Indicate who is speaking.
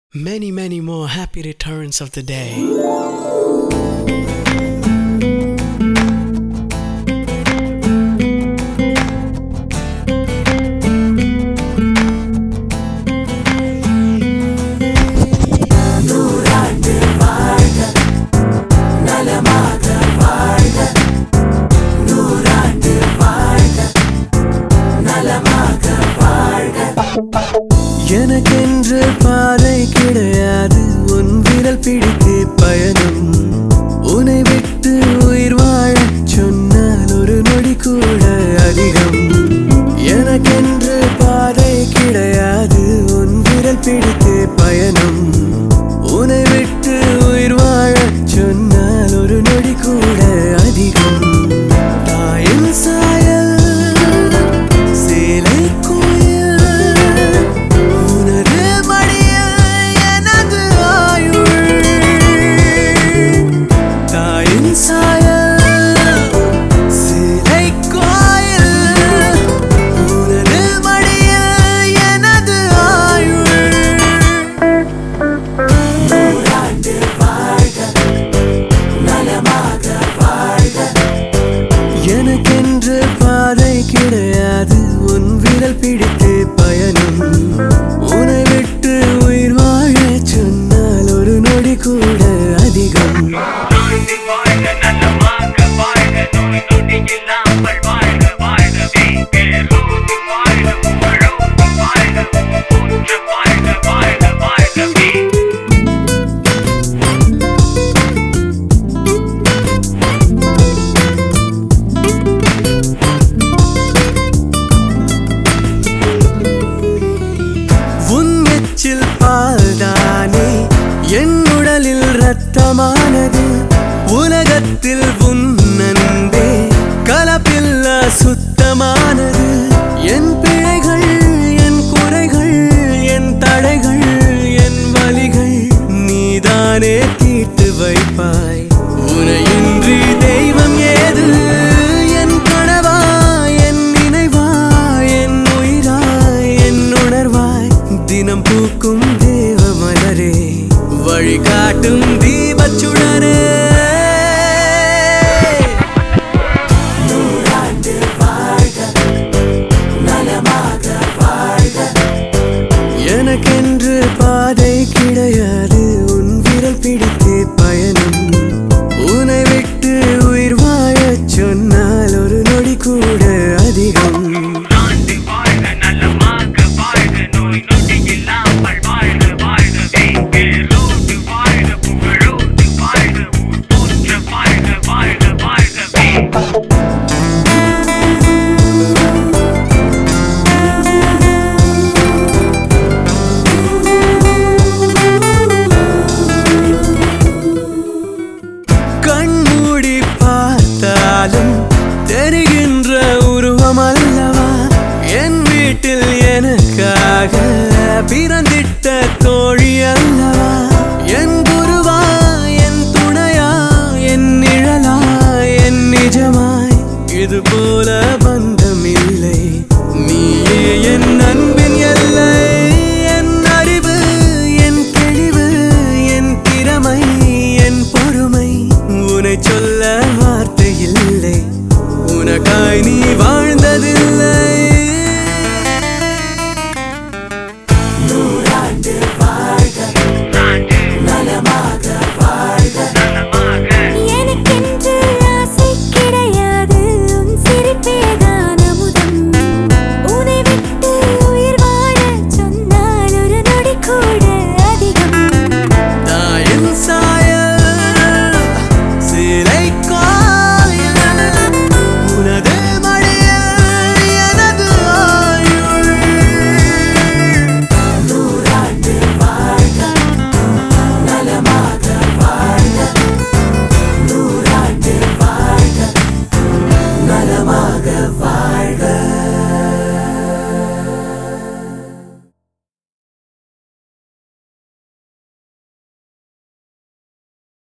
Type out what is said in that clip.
Speaker 1: Many more happy returns of the day.
Speaker 2: எனக்கென்று பாதை கிடையாது உன் விரல் பிடித்தே பயணம் உன்னை விட்டு உயிர் வாழச் சொன்னால் ஒரு நொடி கூட அதிகம் எனக்கென்று பாதை கிடையாது உன் விரல் பிடித்தே பயணம் உன்னை விட்டு உயிர் வாழச் சொன்னால் ஒரு நொடி கூட அதிகம் தாயின் சாயல் சேலை எனக்கென்று பாதை கிடையாது உன் விரல் பிடித்தே பயணம் உன்னை விட்டு உயிர் வாழச் சொன்னால் ஒரு நொடி கூட அதிகம் பால்தானே என் உடலில் ரத்தமானது உலகத்தில் உன் அன்பே கலப்பில்லா சுத்தமானது என் பிழைகள் என் குறைகள் என் தடைகள் என் வலிகள் நீதானே தீர்த்து வைப்பாய் உனையின்றி தெய்வம் ஏது என் கனவா என் நினைவா என் உயிராய் என் உணர்வாய் தினம் பூக்கும் தேவ மலரே வழிகாட்டும் தீபச்சுடரே